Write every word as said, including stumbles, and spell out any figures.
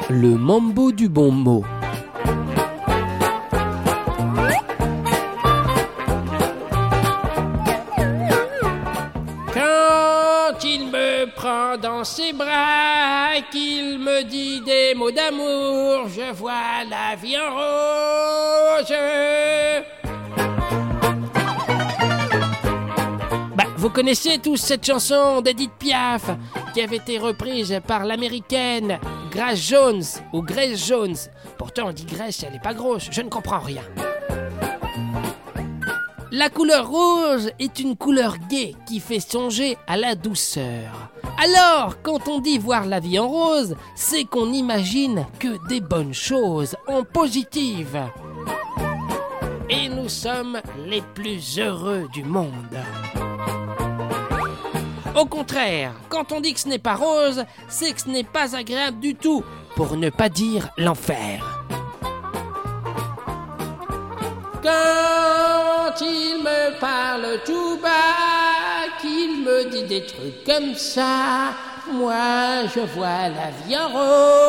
Le mambo du bon mot. Quand il me prend dans ses bras, qu'il me dit des mots d'amour, je vois la vie en rose. Bah, vous connaissez tous cette chanson d'Edith Piaf qui avait été reprise par l'américaine Grace Jones ou Grace Jones. Pourtant on dit Grace, elle est pas grosse, je ne comprends rien. La couleur rose est une couleur gaie qui fait songer à la douceur. Alors, quand on dit voir la vie en rose, c'est qu'on n'imagine que des bonnes choses en positive. Et nous sommes les plus heureux du monde. Au contraire, quand on dit que ce n'est pas rose, c'est que ce n'est pas agréable du tout, pour ne pas dire l'enfer. Quand il me parle tout bas, qu'il me dit des trucs comme ça, moi je vois la vie en rose.